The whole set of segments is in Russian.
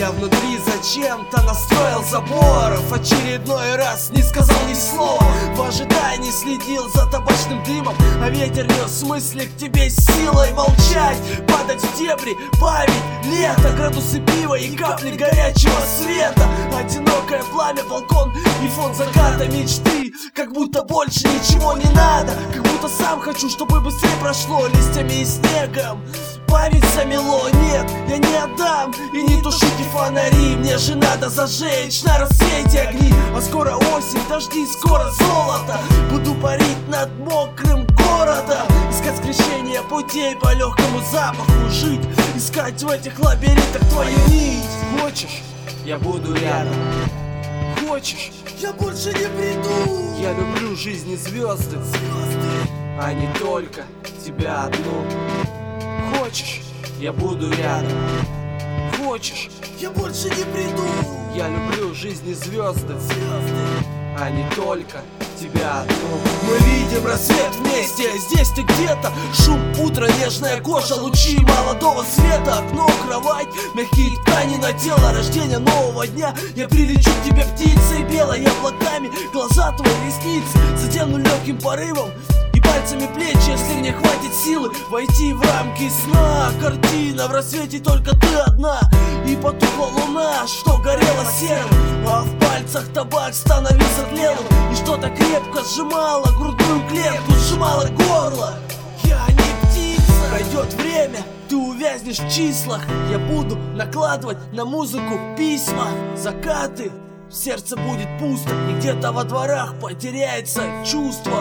Я внутри зачем-то настроил заборов. Очередной раз не сказал ни слова. В ожидании следил за табачным дымом, а ветер нес мысли к тебе силой. Молчать, падать в дебри, бавить лето, градусы пива и капли горячего света. Одинокое пламя, балкон и фон заката. Мечты, как будто больше ничего не надо. Как будто сам хочу, чтобы быстрее прошло. Листьями и снегом память замело. Нет, я не отдам, и не тушите фонари. Мне же надо зажечь на рассвете огни. А скоро осень, дожди, скоро золото. Буду парить над мокрым городом, искать скрещение путей по легкому запаху. Жить, искать в этих лабиринтах твою нить. Хочешь, я буду рядом. Хочешь, я больше не приду. Я люблю жизнь и звезды, а не только тебя одну. Хочешь, я буду рядом. Хочешь, я больше не приду. Я люблю жизнь и звезды, а не только тебя одну. Мы видим рассвет вместе, здесь ты где-то. Шум утра, нежная кожа, лучи молодого света. Окно, кровать, мягкие ткани на тело. Рождение нового дня. Я прилечу к тебе птицей белой облаками. Глаза твои, ресницы затяну легким порывом и пальцами плечи, если мне хватит силы войти в рамки сна. Картина в рассвете только ты одна, и потухла луна, что горела серым, а в пальцах табак становился тлелым, и что-то крепко сжимало грудную клетку, сжимало горло. Я не птица. Пройдет время, ты увязнешь в числах. Я буду накладывать на музыку письма. Закаты, в сердце будет пусто, и где-то во дворах потеряется чувство.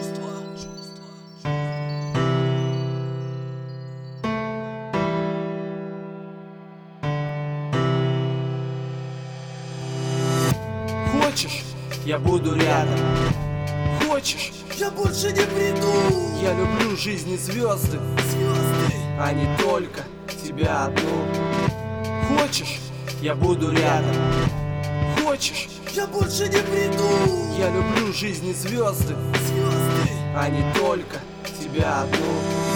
Хочешь, я буду рядом. Хочешь, я больше не приду. Я люблю жизнь и звезды, а не только тебя одну. Хочешь, я буду рядом. Хочешь, я больше не приду. Я люблю жизнь и звезды, а не только тебя одну.